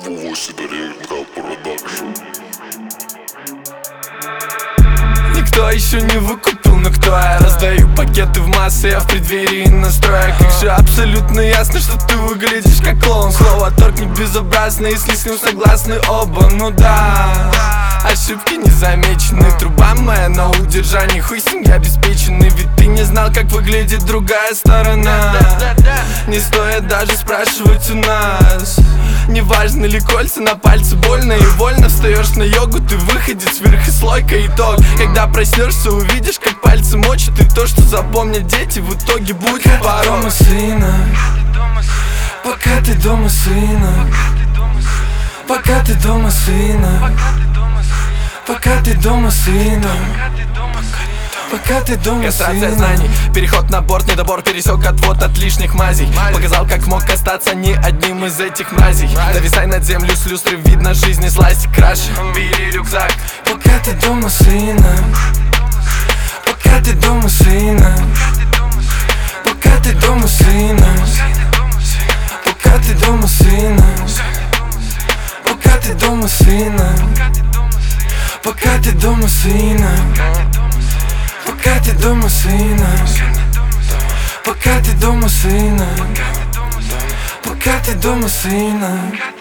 Сидоренко продакшн. Никто еще не выкупил, но кто я? Раздаю пакеты в массы, я в преддверии настроя. Как же абсолютно ясно, что ты выглядишь как клоун. Слово торг не безобразно, если с ним согласны оба. Ну да, ошибки не замечены. Труба моя на удержании, хуй с ним я обеспеченный. Ведь ты не знал, как выглядит другая сторона. Не стоит даже спрашивать у нас. Неважно ли кольца на пальце, больно и вольно. Встаешь на йогу, ты выходец, верх и слойка итог. Когда проснешься, увидишь, как пальцы мочат. И то, что запомнят дети, в итоге будет паром. Сына, пока ты дома, сына, пока ты дома, сына, пока ты дома, сына, пока ты дома, кастрация знаний, переход на борт, недобор, пересек отвод от лишних мазей. Показал, как мог остаться не одним из этих мразей. Нависай над землю с люстры, видно жизни сластик краше. Бери рюкзак, пока ты дома, сына, пока ты дома, сына, пока ты дома, сына, пока ты дома, сына, пока ты дома, сына, пока ты дома, сына, пока ты дома, сына, пока ты дома, сына, пока ты дома, сына.